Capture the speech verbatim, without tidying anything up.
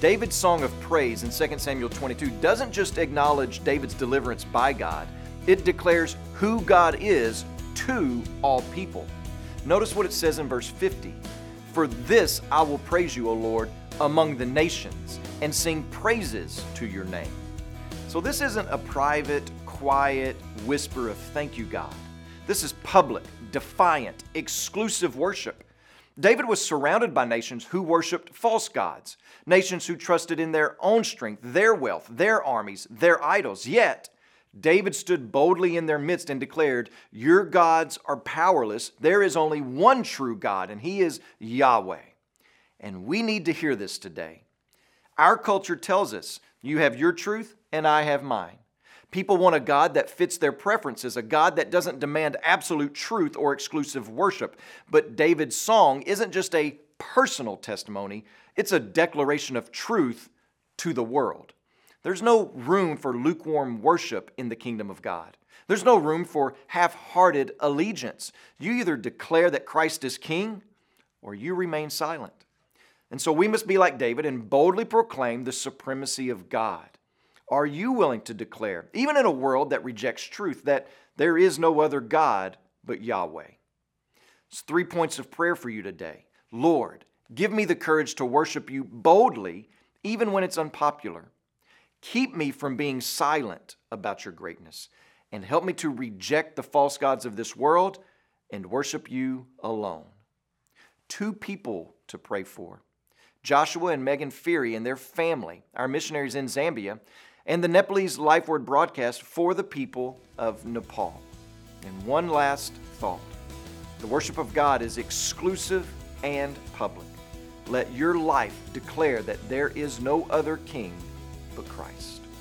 David's song of praise in Second Samuel twenty-two doesn't just acknowledge David's deliverance by God, it declares who God is to all people. Notice what it says in verse fifty. For this I will praise you, O Lord, among the nations, and sing praises to your name. So this isn't a private, quiet whisper of thank you, God. This is public, defiant, exclusive worship. David was surrounded by nations who worshiped false gods, nations who trusted in their own strength, their wealth, their armies, their idols. Yet, David stood boldly in their midst and declared, your gods are powerless. There is only one true God, and He is Yahweh. And we need to hear this today. Our culture tells us, you have your truth and I have mine. People want a God that fits their preferences, a God that doesn't demand absolute truth or exclusive worship. But David's song isn't just a personal testimony, it's a declaration of truth to the world. There's no room for lukewarm worship in the kingdom of God. There's no room for half-hearted allegiance. You either declare that Christ is king or you remain silent. And so we must be like David and boldly proclaim the supremacy of God. Are you willing to declare, even in a world that rejects truth, that there is no other God but Yahweh? It's three points of prayer for you today. Lord, give me the courage to worship you boldly, even when it's unpopular. Keep me from being silent about your greatness, and help me to reject the false gods of this world and worship you alone. Two people to pray for: Joshua and Megan Feary and their family, our missionaries in Zambia, and the Nepalese Life Word broadcast for the people of Nepal. And one last thought. The worship of God is exclusive and public. Let your life declare that there is no other king but Christ.